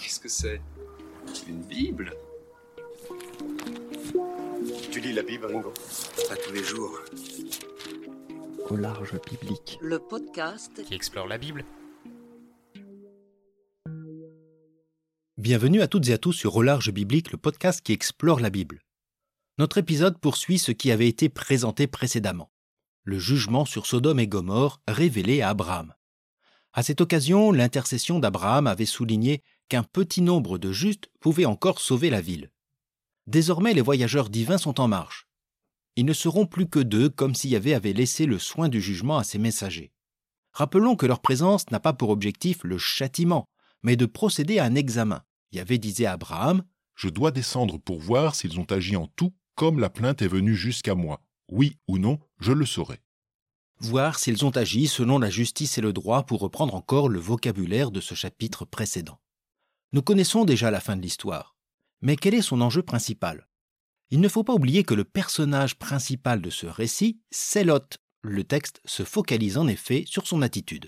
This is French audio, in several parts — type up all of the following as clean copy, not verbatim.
Qu'est-ce que c'est? Une Bible? Tu lis la Bible, Ringo? Pas tous les jours. Au large biblique. Le podcast qui explore la Bible. Bienvenue à toutes et à tous sur Au large biblique, le podcast qui explore la Bible. Notre épisode poursuit ce qui avait été présenté précédemment, le jugement sur Sodome et Gomorrhe révélé à Abraham. À cette occasion, l'intercession d'Abraham avait souligné qu'un petit nombre de justes pouvait encore sauver la ville. Désormais, les voyageurs divins sont en marche. Ils ne seront plus que deux, comme si Yahvé avait laissé le soin du jugement à ses messagers. Rappelons que leur présence n'a pas pour objectif le châtiment, mais de procéder à un examen. Yahvé disait à Abraham : « Je dois descendre pour voir s'ils ont agi en tout comme la plainte est venue jusqu'à moi. Oui ou non, je le saurai. » Voir s'ils ont agi selon la justice et le droit, pour reprendre encore le vocabulaire de ce chapitre précédent. Nous connaissons déjà la fin de l'histoire, mais quel est son enjeu principal ? Il ne faut pas oublier que le personnage principal de ce récit, c'est Lot. Le texte se focalise en effet sur son attitude.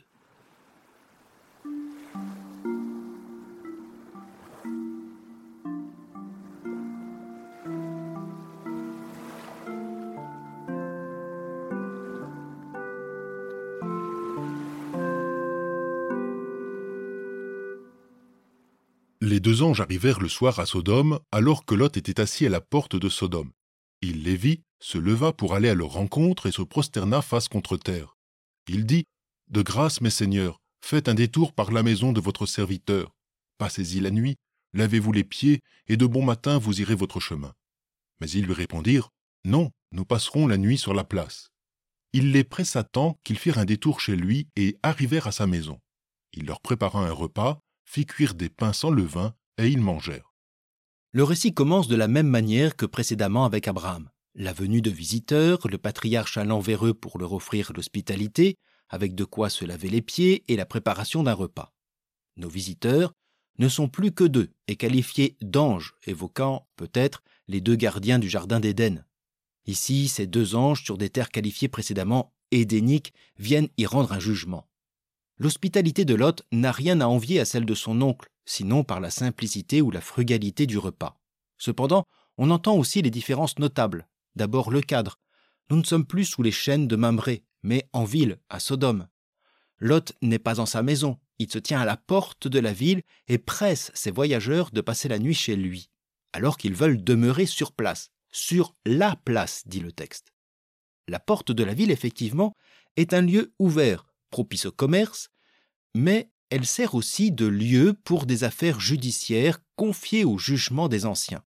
Les deux anges arrivèrent le soir à Sodome, alors que Lot était assis à la porte de Sodome. Il les vit, se leva pour aller à leur rencontre et se prosterna face contre terre. Il dit : « De grâce, mes seigneurs, faites un détour par la maison de votre serviteur. Passez-y la nuit, lavez-vous les pieds, et de bon matin vous irez votre chemin. » Mais ils lui répondirent : « Non, nous passerons la nuit sur la place. » Il les pressa tant qu'ils firent un détour chez lui et arrivèrent à sa maison. Il leur prépara un repas, fit cuire des pains sans levain, et ils mangèrent. Le récit commence de la même manière que précédemment avec Abraham. La venue de visiteurs, le patriarche allant vers eux pour leur offrir l'hospitalité, avec de quoi se laver les pieds et la préparation d'un repas. Nos visiteurs ne sont plus que deux et qualifiés d'anges, évoquant peut-être les deux gardiens du jardin d'Éden. Ici, ces deux anges, sur des terres qualifiées précédemment édéniques, viennent y rendre un jugement. L'hospitalité de Lot n'a rien à envier à celle de son oncle, sinon par la simplicité ou la frugalité du repas. Cependant, on entend aussi les différences notables. D'abord le cadre. Nous ne sommes plus sous les chênes de Mamré, mais en ville, à Sodome. Lot n'est pas en sa maison, il se tient à la porte de la ville et presse ses voyageurs de passer la nuit chez lui, alors qu'ils veulent demeurer sur place, sur la place, dit le texte. La porte de la ville, effectivement, est un lieu ouvert, propice au commerce, mais elle sert aussi de lieu pour des affaires judiciaires confiées au jugement des anciens.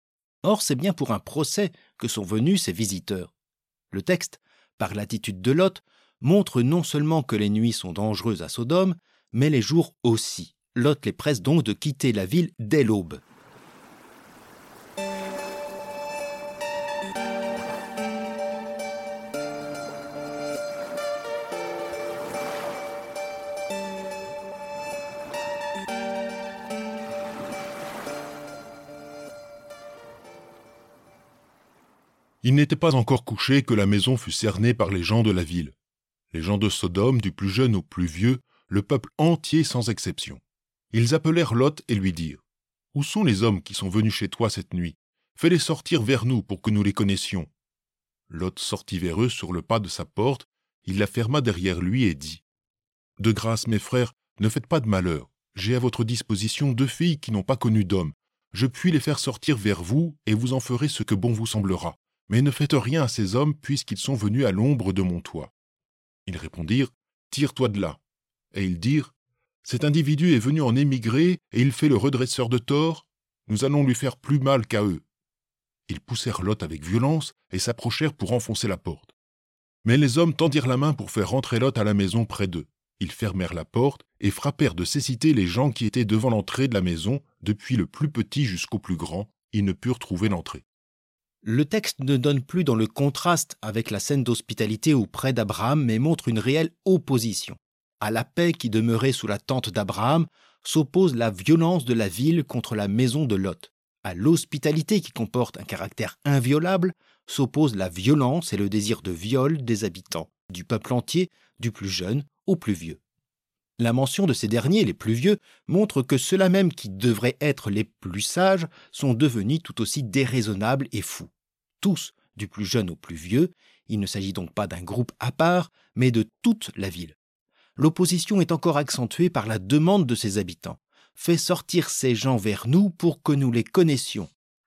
Or, c'est bien pour un procès que sont venus ces visiteurs. Le texte, par l'attitude de Lot, montre non seulement que les nuits sont dangereuses à Sodome, mais les jours aussi. Lot les presse donc de quitter la ville dès l'aube. Il n'était pas encore couché que la maison fut cernée par les gens de la ville. Les gens de Sodome, du plus jeune au plus vieux, le peuple entier sans exception. Ils appelèrent Lot et lui dirent : « Où sont les hommes qui sont venus chez toi cette nuit ? Fais-les sortir vers nous pour que nous les connaissions. » Lot sortit vers eux sur le pas de sa porte, il la ferma derrière lui et dit : « De grâce, mes frères, ne faites pas de malheur. J'ai à votre disposition 2 filles qui n'ont pas connu d'homme. Je puis les faire sortir vers vous et vous en ferez ce que bon vous semblera. Mais ne faites rien à ces hommes puisqu'ils sont venus à l'ombre de mon toit. » Ils répondirent : « Tire-toi de là. » Et ils dirent : « Cet individu est venu en émigré et il fait le redresseur de tort. Nous allons lui faire plus mal qu'à eux. » Ils poussèrent Lot avec violence et s'approchèrent pour enfoncer la porte. Mais les hommes tendirent la main pour faire rentrer Lot à la maison près d'eux. Ils fermèrent la porte et frappèrent de cécité les gens qui étaient devant l'entrée de la maison, depuis le plus petit jusqu'au plus grand. Ils ne purent trouver l'entrée. Le texte ne donne plus dans le contraste avec la scène d'hospitalité auprès d'Abraham, mais montre une réelle opposition. À la paix qui demeurait sous la tente d'Abraham s'oppose la violence de la ville contre la maison de Lot. À l'hospitalité qui comporte un caractère inviolable s'oppose la violence et le désir de viol des habitants, du peuple entier, du plus jeune au plus vieux. La mention de ces derniers, les plus vieux, montre que ceux-là même qui devraient être les plus sages sont devenus tout aussi déraisonnables et fous. Tous, du plus jeune au plus vieux, il ne s'agit donc pas d'un groupe à part, mais de toute la ville. L'opposition est encore accentuée par la demande de ses habitants. « Fais sortir ces gens vers nous pour que nous les connaissions ».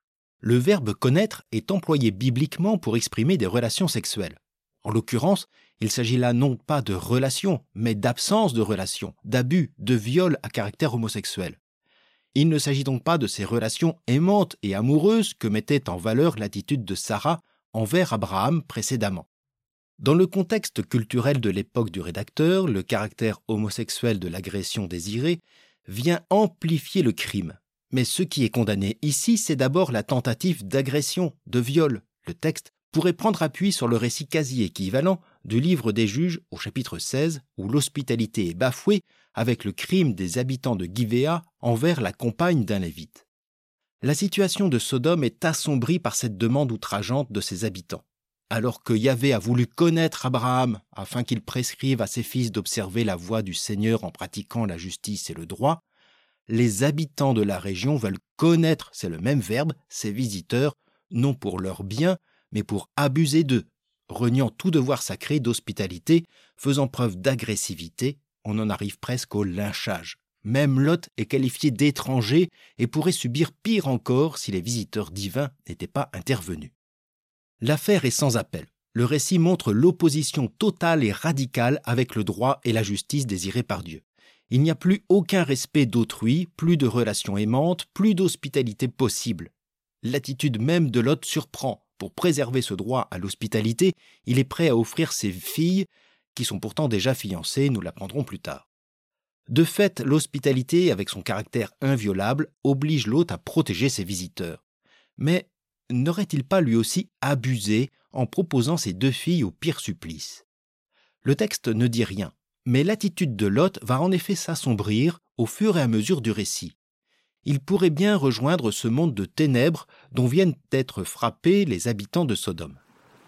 Le verbe « connaître » est employé bibliquement pour exprimer des relations sexuelles. En l'occurrence, il s'agit là non pas de relations, mais d'absence de relations, d'abus, de viols à caractère homosexuel. Il ne s'agit donc pas de ces relations aimantes et amoureuses que mettait en valeur l'attitude de Sarah envers Abraham précédemment. Dans le contexte culturel de l'époque du rédacteur, le caractère homosexuel de l'agression désirée vient amplifier le crime. Mais ce qui est condamné ici, c'est d'abord la tentative d'agression, de viol. Le texte pourrait prendre appui sur le récit quasi équivalent du livre des Juges au chapitre 16, où l'hospitalité est bafouée avec le crime des habitants de Gibéa envers la compagne d'un Lévite. La situation de Sodome est assombrie par cette demande outrageante de ses habitants. Alors que Yahvé a voulu connaître Abraham afin qu'il prescrive à ses fils d'observer la voie du Seigneur en pratiquant la justice et le droit, les habitants de la région veulent connaître, c'est le même verbe, ces visiteurs, non pour leur bien, mais pour abuser d'eux, reniant tout devoir sacré d'hospitalité, faisant preuve d'agressivité, on en arrive presque au lynchage. Même Lot est qualifié d'étranger et pourrait subir pire encore si les visiteurs divins n'étaient pas intervenus. L'affaire est sans appel. Le récit montre l'opposition totale et radicale avec le droit et la justice désirés par Dieu. Il n'y a plus aucun respect d'autrui, plus de relations aimantes, plus d'hospitalité possible. L'attitude même de Lot surprend. Pour préserver ce droit à l'hospitalité, il est prêt à offrir ses filles, qui sont pourtant déjà fiancées, nous l'apprendrons plus tard. De fait, l'hospitalité, avec son caractère inviolable, oblige l'hôte à protéger ses visiteurs. Mais n'aurait-il pas lui aussi abusé en proposant ses 2 filles au pire supplice ? Le texte ne dit rien, mais l'attitude de Lot va en effet s'assombrir au fur et à mesure du récit. Il pourrait bien rejoindre ce monde de ténèbres dont viennent d'être frappés les habitants de Sodome.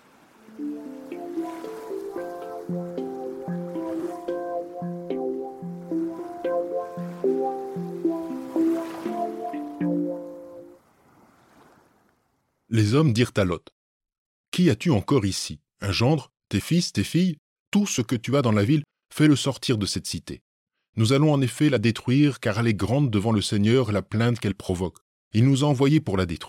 Les hommes dirent à Lot : « Qui as-tu encore ici ? Un gendre, tes fils, tes filles ? Tout ce que tu as dans la ville, fais-le sortir de cette cité. Nous allons en effet la détruire, car elle est grande devant le Seigneur la plainte qu'elle provoque. Il nous a envoyés pour la détruire. »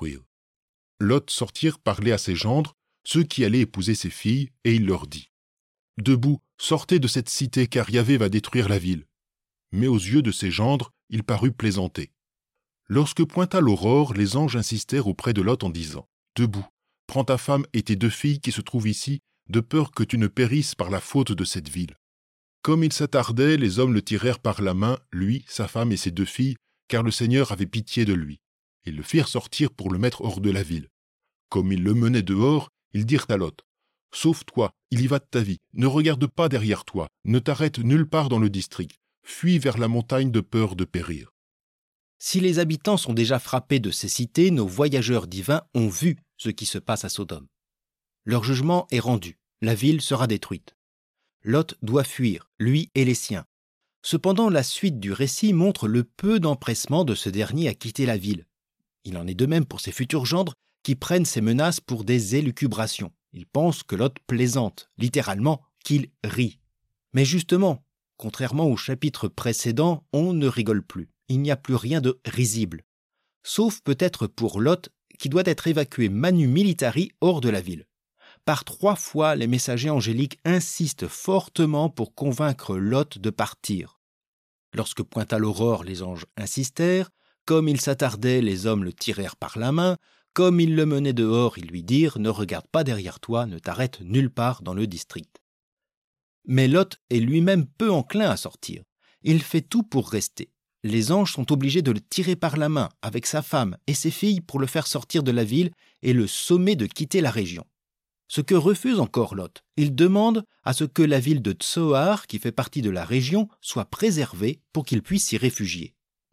Lot sortirent parler à ses gendres, ceux qui allaient épouser ses filles, et il leur dit : « Debout, sortez de cette cité, car Yahvé va détruire la ville. » Mais aux yeux de ses gendres, il parut plaisanter. Lorsque pointa l'aurore, les anges insistèrent auprès de Lot en disant : « Debout, prends ta femme et tes 2 filles qui se trouvent ici, de peur que tu ne périsses par la faute de cette ville. » Comme il s'attardait, les hommes le tirèrent par la main, lui, sa femme et ses 2 filles, car le Seigneur avait pitié de lui. Ils le firent sortir pour le mettre hors de la ville. Comme ils le menaient dehors, ils dirent à Lot : « Sauve-toi, il y va de ta vie, ne regarde pas derrière toi, ne t'arrête nulle part dans le district, fuis vers la montagne de peur de périr. » Si les habitants sont déjà frappés de ces cités, nos voyageurs divins ont vu ce qui se passe à Sodome. Leur jugement est rendu, la ville sera détruite. Lot doit fuir, lui et les siens. Cependant, la suite du récit montre le peu d'empressement de ce dernier à quitter la ville. Il en est de même pour ses futurs gendres qui prennent ces menaces pour des élucubrations. Ils pensent que Lot plaisante, littéralement qu'il rit. Mais justement, contrairement au chapitre précédent, on ne rigole plus. Il n'y a plus rien de risible. Sauf peut-être pour Lot qui doit être évacué manu militari hors de la ville. Par 3 fois, les messagers angéliques insistent fortement pour convaincre Lot de partir. Lorsque pointa l'aurore, les anges insistèrent. Comme il s'attardait, les hommes le tirèrent par la main. Comme ils le menaient dehors, ils lui dirent : « Ne regarde pas derrière toi, ne t'arrête nulle part dans le district. » Mais Lot est lui-même peu enclin à sortir. Il fait tout pour rester. Les anges sont obligés de le tirer par la main avec sa femme et ses filles pour le faire sortir de la ville et le sommer de quitter la région. Ce que refuse encore Lot, il demande à ce que la ville de Tsoar, qui fait partie de la région, soit préservée pour qu'il puisse s'y réfugier.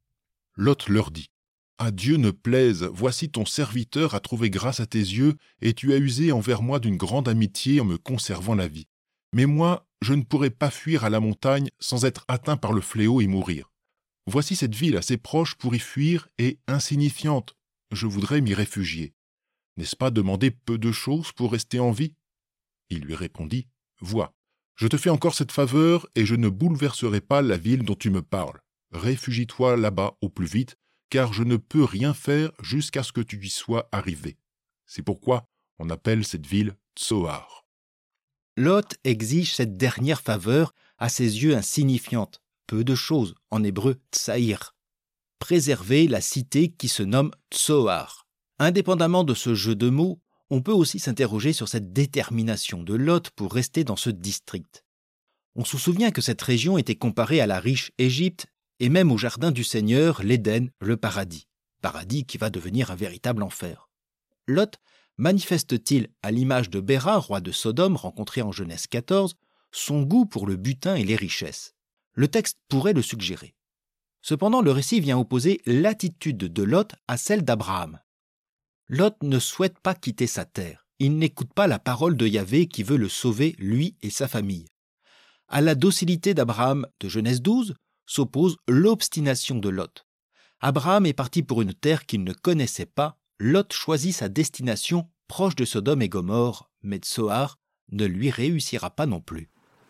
Lot leur dit : « À Dieu ne plaise, voici ton serviteur a trouvé grâce à tes yeux, et tu as usé envers moi d'une grande amitié en me conservant la vie. Mais moi, je ne pourrais pas fuir à la montagne sans être atteint par le fléau et mourir. Voici cette ville assez proche pour y fuir et insignifiante. Je voudrais m'y réfugier. N'est-ce pas demander peu de choses pour rester en vie ?» Il lui répondit, « Vois, je te fais encore cette faveur et je ne bouleverserai pas la ville dont tu me parles. Réfugie-toi là-bas au plus vite, car je ne peux rien faire jusqu'à ce que tu y sois arrivé. C'est pourquoi on appelle cette ville Tsoar. » Lot exige cette dernière faveur, à ses yeux insignifiante, peu de choses, en hébreu tsaïr. Préserver la cité qui se nomme Tsoar. Indépendamment de ce jeu de mots, on peut aussi s'interroger sur cette détermination de Lot pour rester dans ce district. On se souvient que cette région était comparée à la riche Égypte et même au jardin du Seigneur, l'Éden, le paradis qui va devenir un véritable enfer. Lot manifeste-t-il, à l'image de Béra, roi de Sodome, rencontré en Genèse 14, son goût pour le butin et les richesses? Le texte pourrait le suggérer. Cependant, le récit vient opposer l'attitude de Lot à celle d'Abraham. Lot ne souhaite pas quitter sa terre. Il n'écoute pas la parole de Yahvé qui veut le sauver, lui et sa famille. À la docilité d'Abraham de Genèse 12 s'oppose l'obstination de Lot. Abraham est parti pour une terre qu'il ne connaissait pas. Lot choisit sa destination proche de Sodome et Gomorrhe, mais Tsoar ne lui réussira pas non plus.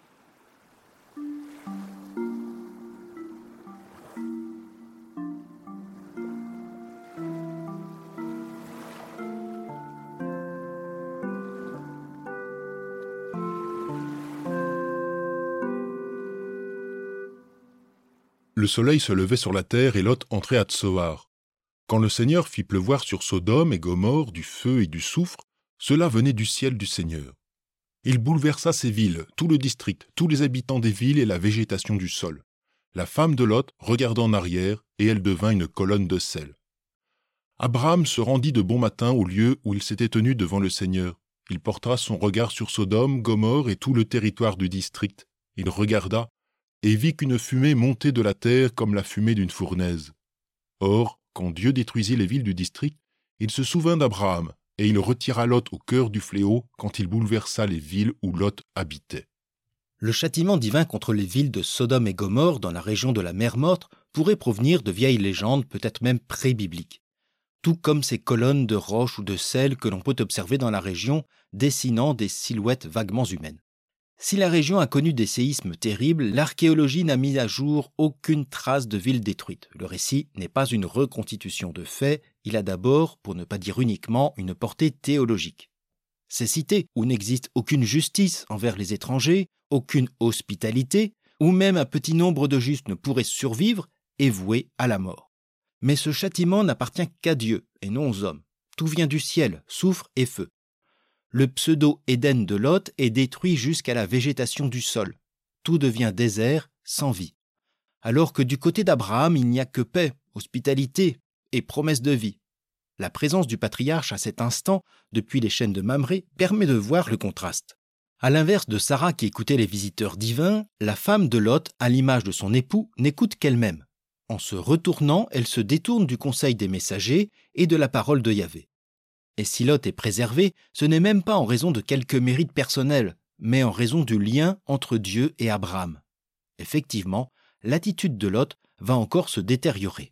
Le soleil se levait sur la terre et Lot entrait à Tsoar. Quand le Seigneur fit pleuvoir sur Sodome et Gomorrhe du feu et du soufre, cela venait du ciel du Seigneur. Il bouleversa ces villes, tout le district, tous les habitants des villes et la végétation du sol. La femme de Lot regarda en arrière et elle devint une colonne de sel. Abraham se rendit de bon matin au lieu où il s'était tenu devant le Seigneur. Il porta son regard sur Sodome, Gomorrhe et tout le territoire du district. Il regarda et vit qu'une fumée montait de la terre comme la fumée d'une fournaise. Or, quand Dieu détruisit les villes du district, il se souvint d'Abraham, et il retira Lot au cœur du fléau quand il bouleversa les villes où Lot habitait. Le châtiment divin contre les villes de Sodome et Gomorrhe dans la région de la mer Morte pourrait provenir de vieilles légendes, peut-être même pré-bibliques. Tout comme ces colonnes de roches ou de sel que l'on peut observer dans la région, dessinant des silhouettes vaguement humaines. Si la région a connu des séismes terribles, l'archéologie n'a mis à jour aucune trace de ville détruite. Le récit n'est pas une reconstitution de faits, il a d'abord, pour ne pas dire uniquement, une portée théologique. Ces cités où n'existe aucune justice envers les étrangers, aucune hospitalité, où même un petit nombre de justes ne pourraient survivre, est voué à la mort. Mais ce châtiment n'appartient qu'à Dieu et non aux hommes. Tout vient du ciel, soufre et feu. Le pseudo-Éden de Lot est détruit jusqu'à la végétation du sol. Tout devient désert, sans vie. Alors que du côté d'Abraham, il n'y a que paix, hospitalité et promesse de vie. La présence du patriarche à cet instant, depuis les chaînes de Mamré, permet de voir le contraste. À l'inverse de Sarah qui écoutait les visiteurs divins, la femme de Lot, à l'image de son époux, n'écoute qu'elle-même. En se retournant, elle se détourne du conseil des messagers et de la parole de Yahvé. Et si Lot est préservé, ce n'est même pas en raison de quelques mérites personnels, mais en raison du lien entre Dieu et Abraham. Effectivement, l'attitude de Lot va encore se détériorer.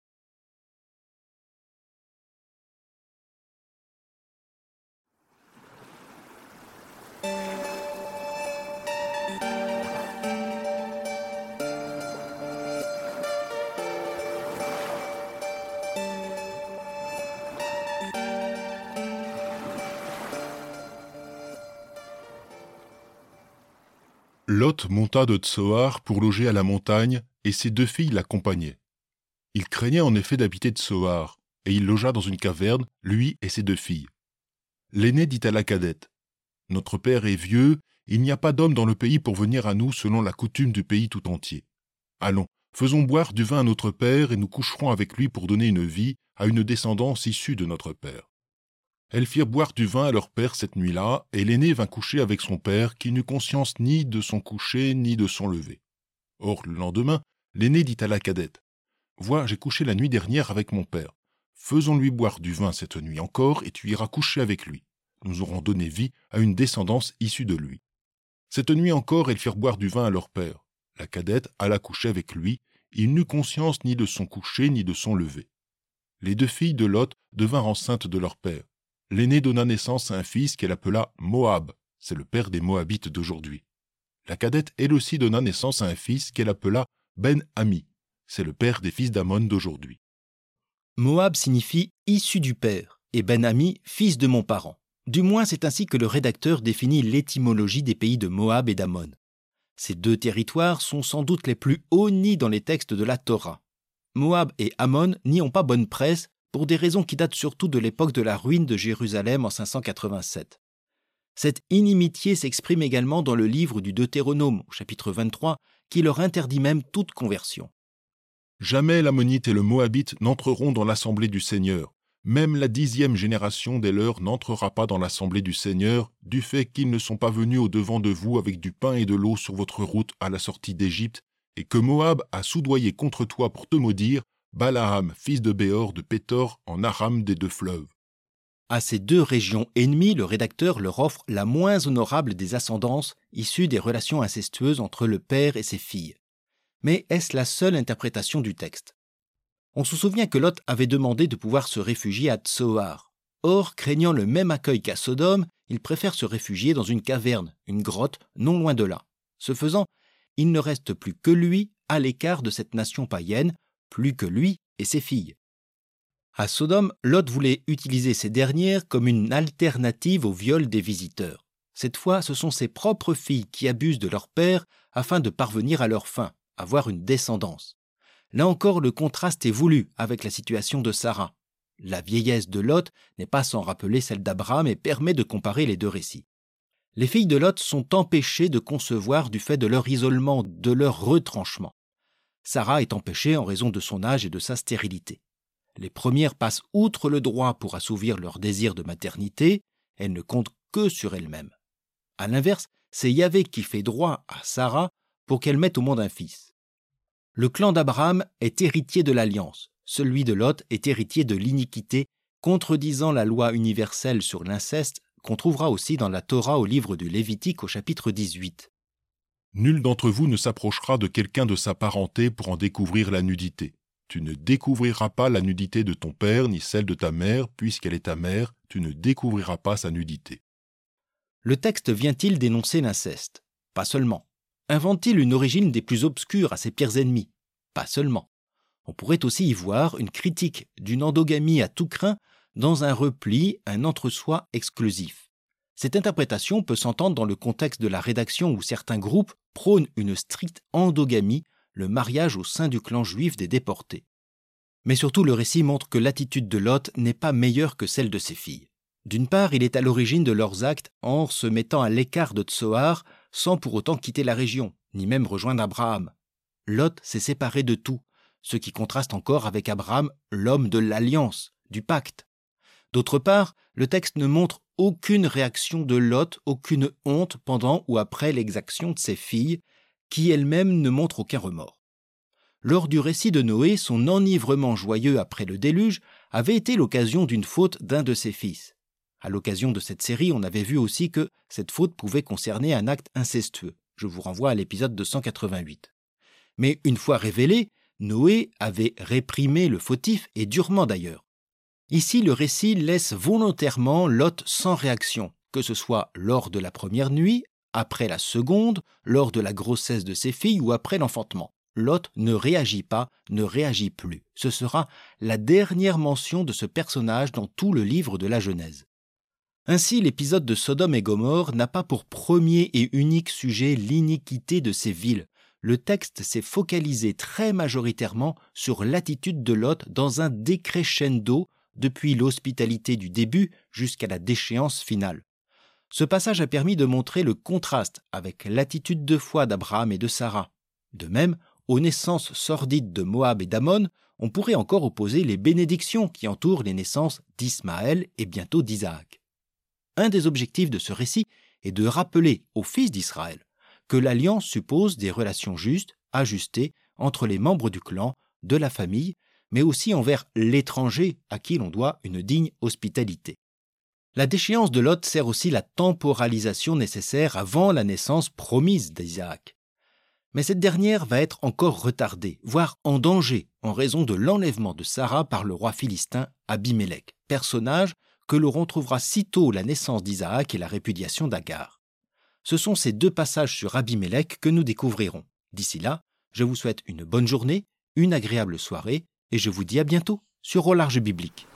Lot monta de Tsoar pour loger à la montagne, et ses 2 filles l'accompagnaient. Il craignait en effet d'habiter Tsoar, et il logea dans une caverne, lui et ses 2 filles. L'aîné dit à la cadette, « Notre père est vieux, il n'y a pas d'homme dans le pays pour venir à nous selon la coutume du pays tout entier. Allons, faisons boire du vin à notre père et nous coucherons avec lui pour donner une vie à une descendance issue de notre père. » Elles firent boire du vin à leur père cette nuit-là, et l'aîné vint coucher avec son père, qui n'eut conscience ni de son coucher ni de son lever. Or, le lendemain, l'aîné dit à la cadette, « Vois, j'ai couché la nuit dernière avec mon père. Faisons-lui boire du vin cette nuit encore, et tu iras coucher avec lui. Nous aurons donné vie à une descendance issue de lui. » Cette nuit encore, elles firent boire du vin à leur père. La cadette alla coucher avec lui. Il n'eut conscience ni de son coucher ni de son lever. Les 2 filles de Lot devinrent enceintes de leur père. L'aînée donna naissance à un fils qu'elle appela Moab. C'est le père des Moabites d'aujourd'hui. La cadette, elle aussi, donna naissance à un fils qu'elle appela Ben-Ami. C'est le père des fils d'Amon d'aujourd'hui. Moab signifie « issu du père » et Ben-Ami « fils de mon parent ». Du moins, c'est ainsi que le rédacteur définit l'étymologie des pays de Moab et d'Amon. Ces 2 territoires sont sans doute les plus honnis dans les textes de la Torah. Moab et Ammon n'y ont pas bonne presse pour des raisons qui datent surtout de l'époque de la ruine de Jérusalem en 587. Cette inimitié s'exprime également dans le livre du Deutéronome, au chapitre 23, qui leur interdit même toute conversion. Jamais l'Ammonite et le Moabite n'entreront dans l'assemblée du Seigneur. Même la 10e génération des leurs n'entrera pas dans l'assemblée du Seigneur, du fait qu'ils ne sont pas venus au-devant de vous avec du pain et de l'eau sur votre route à la sortie d'Égypte, et que Moab a soudoyé contre toi pour te maudire, Balaam, fils de Béor de Pétor, en Aram des 2 fleuves. À ces 2 régions ennemies, le rédacteur leur offre la moins honorable des ascendances, issue des relations incestueuses entre le père et ses filles. Mais est-ce la seule interprétation du texte ? On se souvient que Lot avait demandé de pouvoir se réfugier à Tsoar. Or, craignant le même accueil qu'à Sodome, il préfère se réfugier dans une caverne, une grotte, non loin de là. Ce faisant, il ne reste plus que lui à l'écart de cette nation païenne, plus que lui et ses filles. À Sodome, Lot voulait utiliser ces dernières comme une alternative au viol des visiteurs. Cette fois, ce sont ses propres filles qui abusent de leur père afin de parvenir à leur fin, avoir une descendance. Là encore, le contraste est voulu avec la situation de Sarah. La vieillesse de Lot n'est pas sans rappeler celle d'Abraham et permet de comparer les 2 récits. Les filles de Lot sont empêchées de concevoir du fait de leur isolement, de leur retranchement. Sarah est empêchée en raison de son âge et de sa stérilité. Les premières passent outre le droit pour assouvir leur désir de maternité, elles ne comptent que sur elles-mêmes. À l'inverse, c'est Yahvé qui fait droit à Sarah pour qu'elle mette au monde un fils. Le clan d'Abraham est héritier de l'alliance, celui de Lot est héritier de l'iniquité, contredisant la loi universelle sur l'inceste qu'on trouvera aussi dans la Torah au livre du Lévitique au chapitre 18. Nul d'entre vous ne s'approchera de quelqu'un de sa parenté pour en découvrir la nudité. Tu ne découvriras pas la nudité de ton père ni celle de ta mère, puisqu'elle est ta mère, tu ne découvriras pas sa nudité. Le texte vient-il dénoncer l'inceste ? Pas seulement. Invente-t-il une origine des plus obscures à ses pires ennemis ? Pas seulement. On pourrait aussi y voir une critique d'une endogamie à tout crin dans un repli, un entre-soi exclusif. Cette interprétation peut s'entendre dans le contexte de la rédaction où certains groupes prônent une stricte endogamie, le mariage au sein du clan juif des déportés. Mais surtout, le récit montre que l'attitude de Lot n'est pas meilleure que celle de ses filles. D'une part, il est à l'origine de leurs actes en se mettant à l'écart de Tsoar sans pour autant quitter la région, ni même rejoindre Abraham. Lot s'est séparé de tout, ce qui contraste encore avec Abraham, l'homme de l'alliance, du pacte. D'autre part, le texte ne montre aucune réaction de Lot, aucune honte pendant ou après l'exaction de ses filles, qui elles-mêmes ne montrent aucun remords. Lors du récit de Noé, son enivrement joyeux après le déluge avait été l'occasion d'une faute d'un de ses fils. À l'occasion de cette série, on avait vu aussi que cette faute pouvait concerner un acte incestueux. Je vous renvoie à l'épisode 288. Mais une fois révélé, Noé avait réprimé le fautif, et durement d'ailleurs. Ici, le récit laisse volontairement Lot sans réaction, que ce soit lors de la première nuit, après la seconde, lors de la grossesse de ses filles ou après l'enfantement. Lot ne réagit pas, ne réagit plus. Ce sera la dernière mention de ce personnage dans tout le livre de la Genèse. Ainsi, l'épisode de Sodome et Gomorrhe n'a pas pour premier et unique sujet l'iniquité de ces villes. Le texte s'est focalisé très majoritairement sur l'attitude de Lot dans un décrescendo depuis l'hospitalité du début jusqu'à la déchéance finale. Ce passage a permis de montrer le contraste avec l'attitude de foi d'Abraham et de Sarah. De même, aux naissances sordides de Moab et d'Ammon, on pourrait encore opposer les bénédictions qui entourent les naissances d'Ismaël et bientôt d'Isaac. Un des objectifs de ce récit est de rappeler aux fils d'Israël que l'alliance suppose des relations justes, ajustées entre les membres du clan, de la famille, mais aussi envers l'étranger à qui l'on doit une digne hospitalité. La déchéance de Lot sert aussi la temporalisation nécessaire avant la naissance promise d'Isaac. Mais cette dernière va être encore retardée, voire en danger, en raison de l'enlèvement de Sarah par le roi philistin Abimélec, personnage que l'on retrouvera sitôt la naissance d'Isaac et la répudiation d'Agar. Ce sont ces deux passages sur Abimélec que nous découvrirons. D'ici là, je vous souhaite une bonne journée, une agréable soirée, et je vous dis à bientôt sur Au Large Biblique.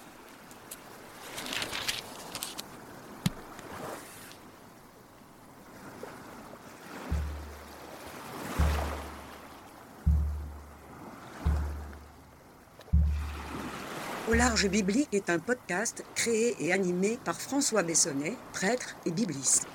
Au Large Biblique est un podcast créé et animé par François Bessonnet, prêtre et bibliste.